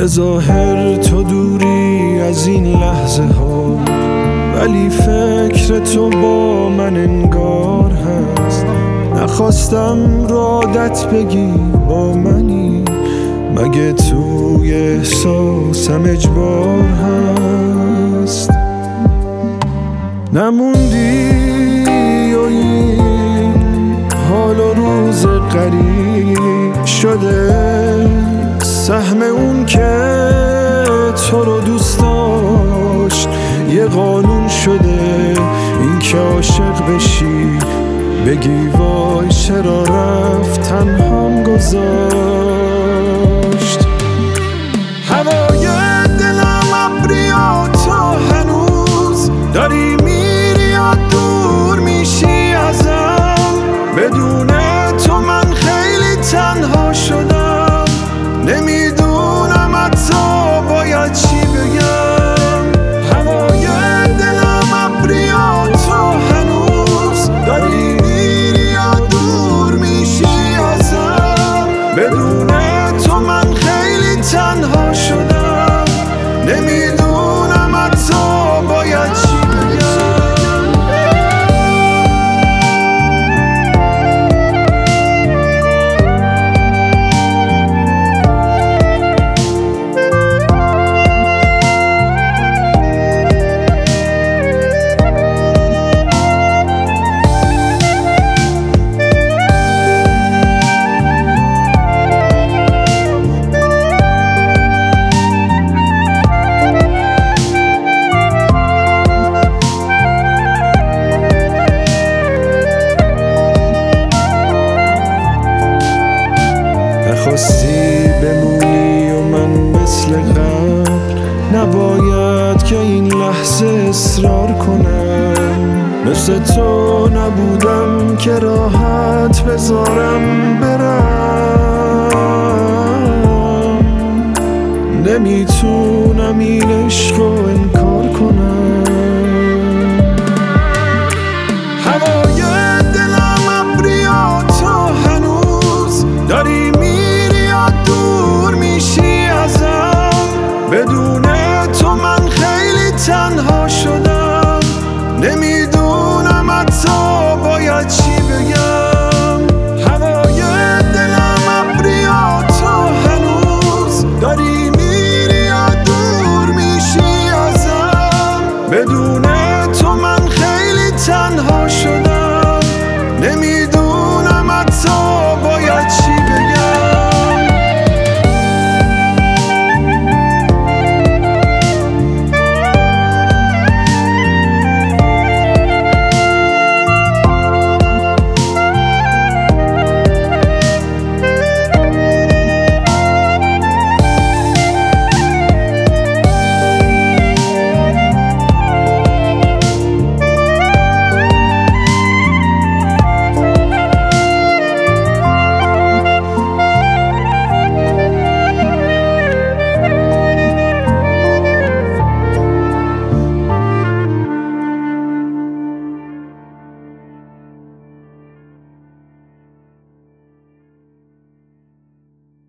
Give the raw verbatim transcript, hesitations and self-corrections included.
به ظاهر تو دوری از این لحظه ها، ولی فکر تو با من انگار هست. نخواستم رادت بگی با منی، مگه توی احساسم اجبار هست. نموندی و این حال و روز قریب شده، سهم اون که تو رو دوست داشت یه قانون شده. این که عاشق بشی بگی وای چرا رفت تنهام گذاشت. هوای دلم ابریا تو هنوز داری میری یا دور میشی ازم. بدون تو من خیلی تنها شدم، نمیدونم حتی باید چی بگم. هوای دلم ابریا تو هنوز داری میری یا دور میشی ازم. بدون تو من خیلی تنها شدم، نمیدونم حتی باید چی بگم. نخواستی بمونی و من مثل قبل نباید که این لحظه اصرار کنم. مثل تو نبودم که راحت بذارم برم. نمیتونم این عشق رو انکار کنم. هوای دلم ابریا تو هنوز داری دور میشی ازم. بدون تو من خیلی تنها شدم، نمیدونم حتی باید چی بگم. هوای دلم ابریا تو هنوز داری میری یا دور میشی ازم. بدون تو من خیلی تنها شدم.